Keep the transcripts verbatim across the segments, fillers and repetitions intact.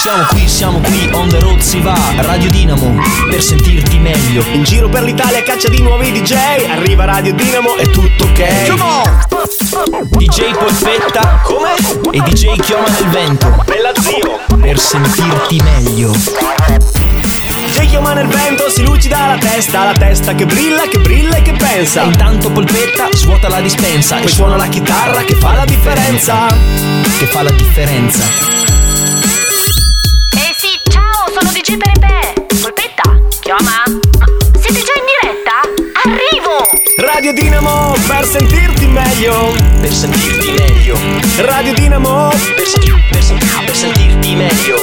Siamo qui, siamo qui, on the road si va. Radio Dinamo, per sentirti meglio. In giro per l'Italia caccia di nuovi D J. Arriva Radio Dinamo, è tutto ok. Come on! D J Polpetta. Come? E D J Chioma nel vento. Bella zio. Per sentirti meglio. D J Chioma nel vento, si lucida la testa. La testa che brilla, che brilla e che pensa. E intanto Polpetta svuota la dispensa. Poi suona la chitarra che fa la differenza. Che fa la differenza. Sono D J Pepe. Polpetta, Chioma. Ma siete già in diretta? Arrivo! Radio Dinamo, per sentirti meglio. Per sentirti meglio. Radio Dinamo, per, sen- per, sen- per sentirti meglio.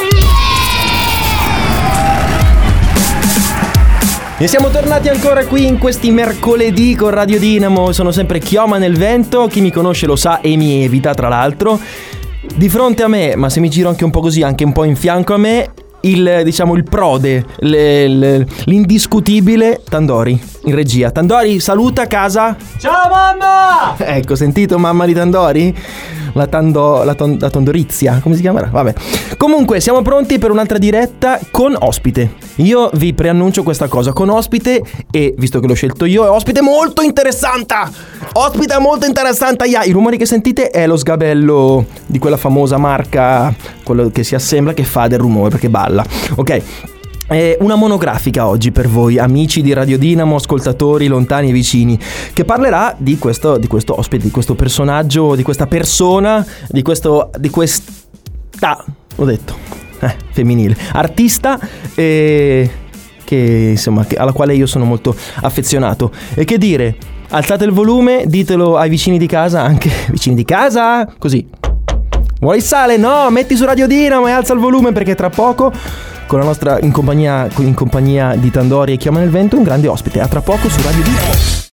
E siamo tornati ancora qui in questi mercoledì con Radio Dinamo. Sono sempre Chioma nel vento. Chi mi conosce lo sa e mi evita, tra l'altro. Di fronte a me, ma se mi giro anche un po' così, anche un po' in fianco a me, il, diciamo, il prode, le, le, l'indiscutibile Tandori in regia. Tandori, saluta casa. ciao mamma! Ecco, sentito mamma di Tandori? La, tando, la, ton, la Tondorizia, come si chiamerà? Vabbè. Comunque siamo pronti per un'altra diretta con ospite. Io vi preannuncio questa cosa con ospite, e visto che l'ho scelto io, è ospite molto interessante. Ospite molto interessante. Yeah. I rumori che sentite è lo sgabello di quella famosa marca, quello che si assembla, che fa del rumore perché balla. Ok. Eh, una monografica oggi per voi, amici di Radio Dinamo, ascoltatori lontani e vicini, che parlerà di questo, di questo ospite, di questo personaggio, di questa persona, di questo, di questa, ho detto, eh, femminile, artista, eh, che insomma, che, alla quale io sono molto affezionato. E che dire, alzate il volume, ditelo ai vicini di casa, anche vicini di casa, così. Vuoi il sale? No, metti su Radio Dinamo e alza il volume, perché tra poco, con la nostra, in compagnia, in compagnia di Tandori e Chioma nel vento, un grande ospite. A tra poco su Radio Dinamo.